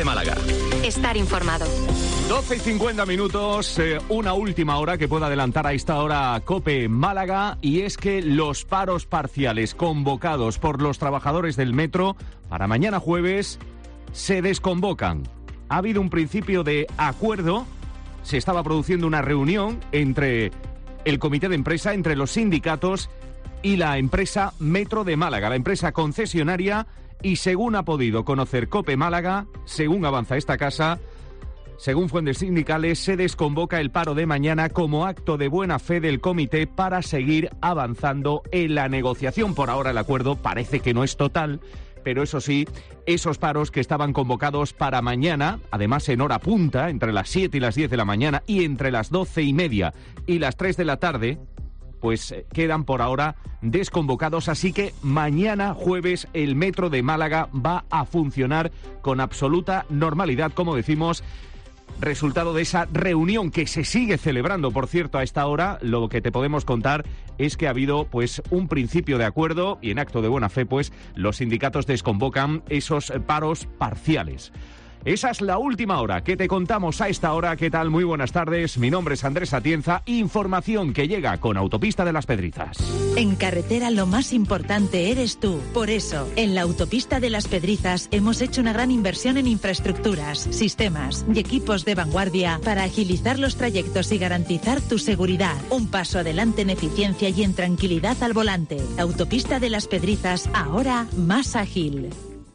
COPE Málaga. Estar informado. 12:50, una última hora que pueda adelantar a esta hora COPE Málaga, y es que los paros parciales convocados por los trabajadores del metro para mañana jueves se desconvocan. Ha habido un principio de acuerdo, se estaba produciendo una reunión entre el comité de empresa, entre los sindicatos y la empresa Metro de Málaga, la empresa concesionaria, y según ha podido conocer COPE Málaga, según avanza esta casa, según fuentes sindicales, se desconvoca el paro de mañana como acto de buena fe del comité para seguir avanzando en la negociación. Por ahora el acuerdo parece que no es total, pero eso sí, esos paros que estaban convocados para mañana, además en hora punta, entre las 7 y las 10 de la mañana y entre las 12:30 y las 3 de la tarde, pues quedan por ahora desconvocados, así que mañana jueves el Metro de Málaga va a funcionar con absoluta normalidad, como decimos, resultado de esa reunión que se sigue celebrando, por cierto, a esta hora. Lo que te podemos contar es que ha habido pues un principio de acuerdo y en acto de buena fe pues los sindicatos desconvocan esos paros parciales. Esa es la última hora que te contamos a esta hora. ¿Qué tal? Muy buenas tardes. Mi nombre es Andrés Atienza. Información que llega con Autopista de las Pedrizas. En carretera lo más importante eres tú. Por eso, en la Autopista de las Pedrizas hemos hecho una gran inversión en infraestructuras, sistemas y equipos de vanguardia para agilizar los trayectos y garantizar tu seguridad. Un paso adelante en eficiencia y en tranquilidad al volante. Autopista de las Pedrizas, ahora más ágil.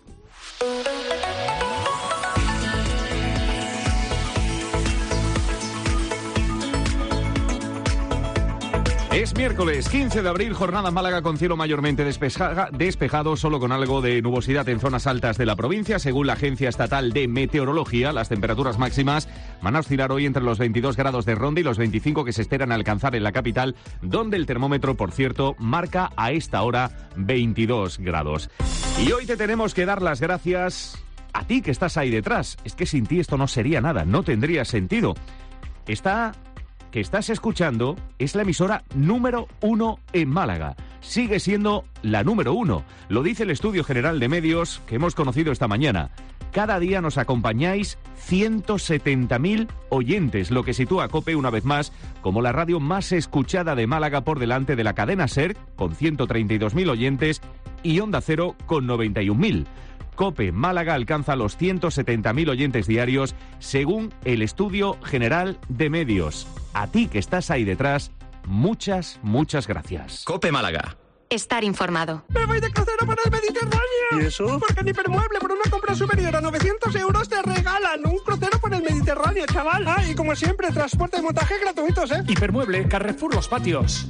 Es miércoles 15 de abril, jornada en Málaga con cielo mayormente despejado, solo con algo de nubosidad en zonas altas de la provincia. Según la Agencia Estatal de Meteorología, las temperaturas máximas van a oscilar hoy entre los 22 grados de Ronda y los 25 que se esperan alcanzar en la capital, donde el termómetro, por cierto, marca a esta hora 22 grados. Y hoy te tenemos que dar las gracias a ti que estás ahí detrás. Es que sin ti esto no sería nada, no tendría sentido. Que estás escuchando es la emisora número 1 en Málaga. Sigue siendo la número 1. Lo dice el Estudio General de Medios que hemos conocido esta mañana. Cada día nos acompañáis 170.000 oyentes, lo que sitúa a COPE una vez más como la radio más escuchada de Málaga, por delante de la cadena SER, con 132.000 oyentes, y Onda Cero, con 91.000. COPE Málaga alcanza los 170.000 oyentes diarios, según el Estudio General de Medios. A ti que estás ahí detrás, muchas, muchas gracias. COPE Málaga. Estar informado. ¡Me voy de crucero para el Mediterráneo! ¿Y eso? Porque en Hipermueble, por una compra superior a 900 euros, te regalan un crucero por el Mediterráneo, chaval. Ah, y como siempre, transporte y montaje gratuitos, ¿eh? Hipermueble, Carrefour Los Patios.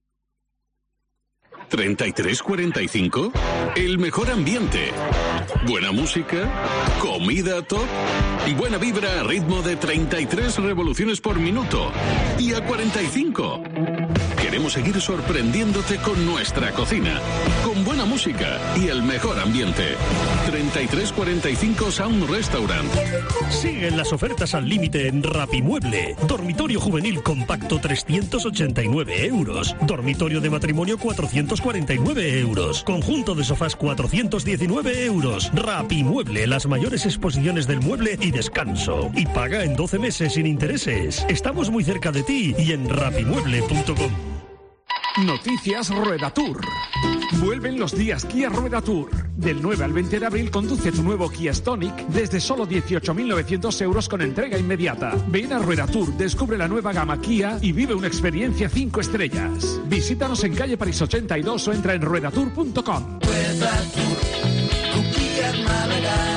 3345, el mejor ambiente, buena música, comida top y buena vibra a ritmo de 33 revoluciones por minuto y a 45. Queremos seguir sorprendiéndote con nuestra cocina, con buena música y el mejor ambiente. 3345 Sound Restaurant. Siguen las ofertas al límite en Rapimueble. Dormitorio juvenil compacto 389 euros. Dormitorio de matrimonio 449 euros. Conjunto de sofás 419 euros. Rapimueble, las mayores exposiciones del mueble y descanso. Y paga en 12 meses sin intereses. Estamos muy cerca de ti y en rapimueble.com. Noticias Rueda Tour. Vuelven los días Kia Rueda Tour. Del 9 al 20 de abril conduce tu nuevo Kia Stonic desde solo 18.900 euros con entrega inmediata. Ven a Rueda Tour, descubre la nueva gama Kia y vive una experiencia 5 estrellas. Visítanos en calle París 82 o entra en ruedatour.com. Rueda Tour, con Kia Málaga.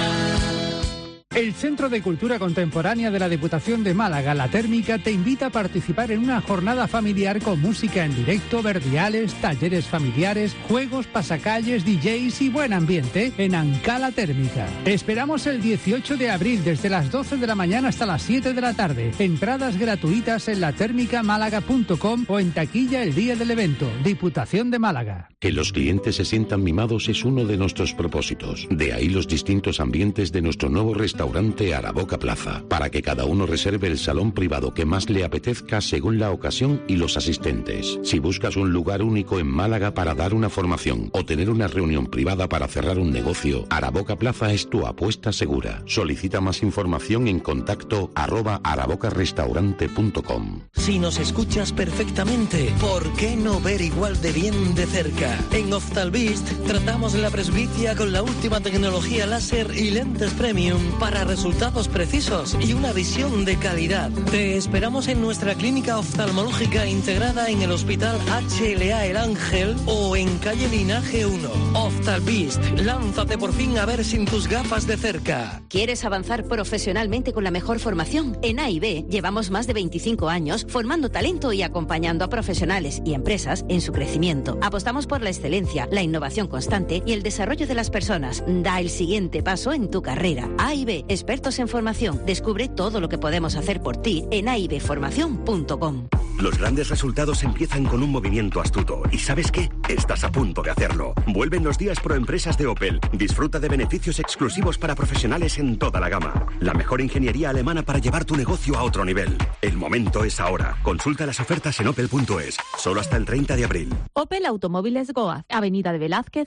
El Centro de Cultura Contemporánea de la Diputación de Málaga, La Térmica, te invita a participar en una jornada familiar con música en directo, verdiales, talleres familiares, juegos, pasacalles, DJs y buen ambiente en Ancala Térmica. Esperamos el 18 de abril desde las 12 de la mañana hasta las 7 de la tarde. Entradas gratuitas en latermicamálaga.com o en taquilla el día del evento. Diputación de Málaga. Que los clientes se sientan mimados es uno de nuestros propósitos. De ahí los distintos ambientes de nuestro nuevo restaurante Araboca Plaza, para que cada uno reserve el salón privado que más le apetezca según la ocasión y los asistentes. Si buscas un lugar único en Málaga para dar una formación o tener una reunión privada para cerrar un negocio, Araboca Plaza es tu apuesta segura. Solicita más información en contacto @arabocarestaurante.com. Si nos escuchas perfectamente, ¿por qué no ver igual de bien de cerca? En Oftalvist tratamos la presbicia con la última tecnología láser y lentes premium para resultados precisos y una visión de calidad. Te esperamos en nuestra clínica oftalmológica integrada en el Hospital HLA El Ángel o en calle Linaje 1. Oftalvist, lánzate por fin a ver sin tus gafas de cerca. ¿Quieres avanzar profesionalmente con la mejor formación? En A&B llevamos más de 25 años formando talento y acompañando a profesionales y empresas en su crecimiento. Apostamos por la excelencia, la innovación constante y el desarrollo de las personas. Da el siguiente paso en tu carrera. A&B, expertos en formación. Descubre todo lo que podemos hacer por ti en aibformacion.com. Los grandes resultados empiezan con un movimiento astuto. ¿Y sabes qué? Estás a punto de hacerlo. Vuelven los días Proempresas de Opel. Disfruta de beneficios exclusivos para profesionales en toda la gama. La mejor ingeniería alemana para llevar tu negocio a otro nivel. El momento es ahora. Consulta las ofertas en opel.es. Solo hasta el 30 de abril. Opel Automóviles Goaz, Avenida de Velázquez,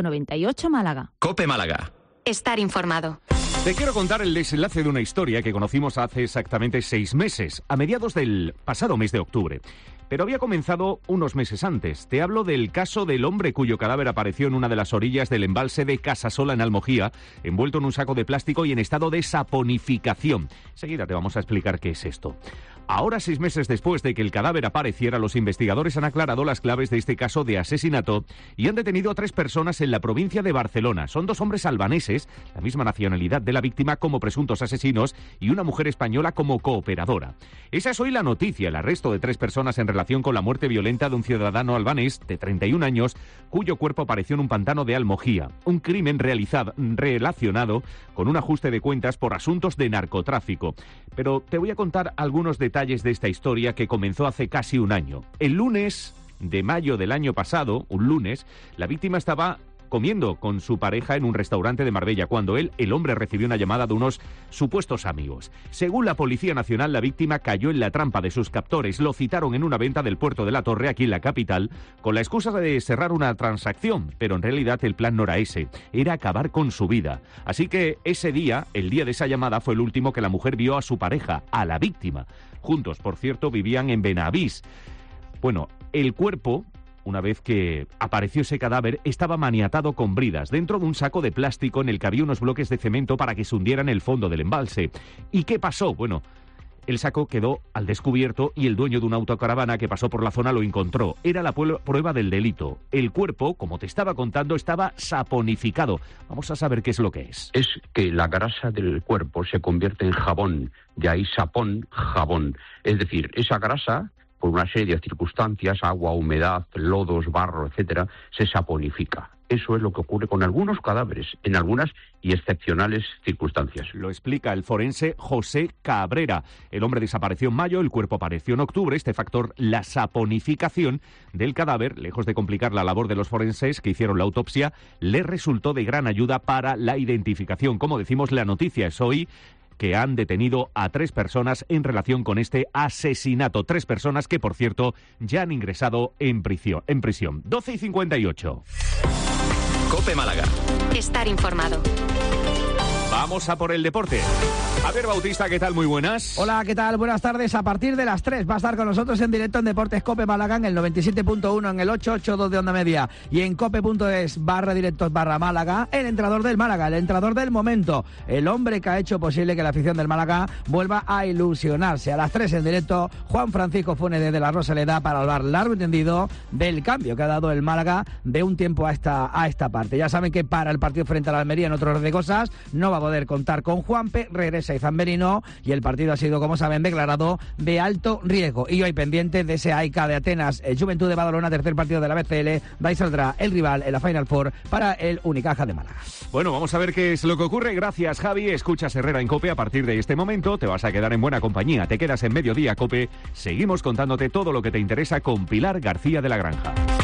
198 Málaga. COPE Málaga. Estar informado. Te quiero contar el desenlace de una historia que conocimos hace exactamente 6 meses, a mediados del pasado mes de octubre. Pero había comenzado unos meses antes. Te hablo del caso del hombre cuyo cadáver apareció en una de las orillas del embalse de Casasola en Almojía, envuelto en un saco de plástico y en estado de saponificación. Enseguida te vamos a explicar qué es esto. Ahora, 6 meses después de que el cadáver apareciera, los investigadores han aclarado las claves de este caso de asesinato y han detenido a 3 personas en la provincia de Barcelona. Son 2 hombres albaneses, la misma nacionalidad de la víctima, como presuntos asesinos y una mujer española como cooperadora. Esa es hoy la noticia, el arresto de 3 personas en relación con la muerte violenta de un ciudadano albanés de 31 años cuyo cuerpo apareció en un pantano de Almojía. Un crimen relacionado con un ajuste de cuentas por asuntos de narcotráfico. Pero te voy a contar algunos detalles de esta historia que comenzó hace casi un año. El lunes de mayo del año pasado, un lunes, la víctima estaba comiendo con su pareja en un restaurante de Marbella cuando el hombre recibió una llamada de unos supuestos amigos. Según la Policía Nacional, la víctima cayó en la trampa de sus captores. Lo citaron en una venta del puerto de la Torre, aquí en la capital, con la excusa de cerrar una transacción, pero en realidad el plan no era ese, era acabar con su vida. Así que ese día, el día de esa llamada, fue el último que la mujer vio a su pareja, a la víctima. Juntos, por cierto, vivían en Benavís. Bueno, el cuerpo, una vez que apareció ese cadáver, estaba maniatado con bridas dentro de un saco de plástico en el que había unos bloques de cemento para que se hundieran en el fondo del embalse. ¿Y qué pasó? Bueno, el saco quedó al descubierto y el dueño de una autocaravana que pasó por la zona lo encontró. Era la prueba del delito. El cuerpo, como te estaba contando, estaba saponificado. Vamos a saber qué es lo que es. Es que la grasa del cuerpo se convierte en jabón. De ahí sapón, jabón. Es decir, esa grasa, por una serie de circunstancias, agua, humedad, lodos, barro, etcétera, se saponifica. Eso es lo que ocurre con algunos cadáveres, en algunas y excepcionales circunstancias. Lo explica el forense José Cabrera. El hombre desapareció en mayo, el cuerpo apareció en octubre. Este factor, la saponificación del cadáver, lejos de complicar la labor de los forenses que hicieron la autopsia, le resultó de gran ayuda para la identificación. Como decimos, la noticia es hoy que han detenido a 3 personas en relación con este asesinato. 3 personas que, por cierto, ya han ingresado en prisión. 12:58. COPE Málaga. Estar informado. Vamos a por el deporte. A ver, Bautista, ¿qué tal? Muy buenas. Hola, ¿qué tal? Buenas tardes. A partir de las 3 va a estar con nosotros en directo en Deportes COPE Málaga, en el 97.1, en el 882 de onda media y en cope.es/directos/Málaga, el entrenador del Málaga, el entrenador del momento, el hombre que ha hecho posible que la afición del Málaga vuelva a ilusionarse. A las 3 en directo, Juan Francisco Funes de la Rosaleda para hablar largo y tendido del cambio que ha dado el Málaga de un tiempo a esta parte. Ya saben que para el partido frente a la Almería, en otro orden de cosas, no va a poder contar con Juanpe, regresa Izan Merino y el partido ha sido, como saben, declarado de alto riesgo. Y hoy pendiente de ese AEK de Atenas, Juventud de Badalona, tercer partido de la BCL, de ahí saldrá el rival en la Final Four para el Unicaja de Málaga. Bueno, vamos a ver qué es lo que ocurre. Gracias, Javi. Escuchas Herrera en COPE. A partir de este momento te vas a quedar en buena compañía. Te quedas en Mediodía COPE. Seguimos contándote todo lo que te interesa con Pilar García de la Granja.